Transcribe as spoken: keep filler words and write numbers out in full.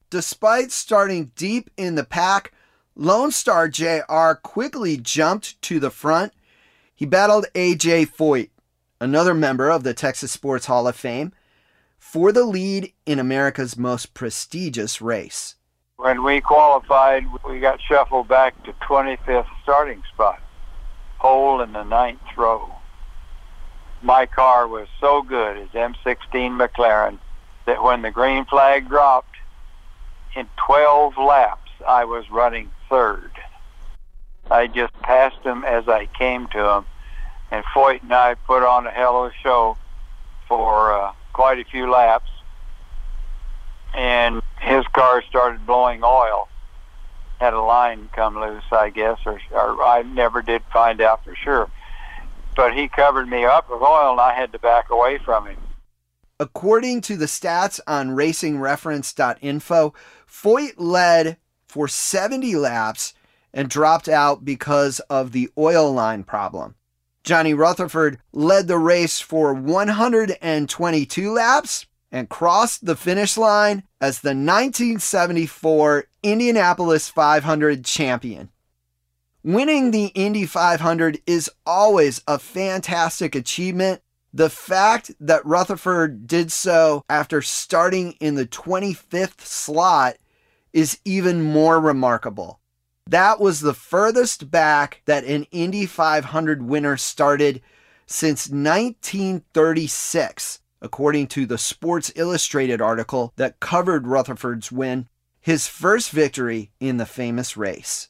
Despite starting deep in the pack, Lone Star J R quickly jumped to the front. He battled A J Foyt, another member of the Texas Sports Hall of Fame, for the lead in America's most prestigious race. When we qualified, we got shuffled back to twenty-fifth starting spot, pole in the ninth row. My car was so good, his M sixteen McLaren, that when the green flag dropped, in twelve laps, I was running third. I just passed him as I came to him, and Foyt and I put on a hell of a show for uh, quite a few laps, and his car started blowing oil. Had a line come loose, I guess, or, or I never did find out for sure. But he covered me up with oil, and I had to back away from him. According to the stats on racing reference dot info, Foyt led for seventy laps and dropped out because of the oil line problem. Johnny Rutherford led the race for one hundred twenty-two laps and crossed the finish line as the nineteen seventy-four Indianapolis five hundred champion. Winning the Indy five hundred is always a fantastic achievement. The fact that Rutherford did so after starting in the twenty-fifth slot is even more remarkable. That was the furthest back that an Indy five hundred winner started since nineteen thirty-six, according to the Sports Illustrated article that covered Rutherford's win, his first victory in the famous race.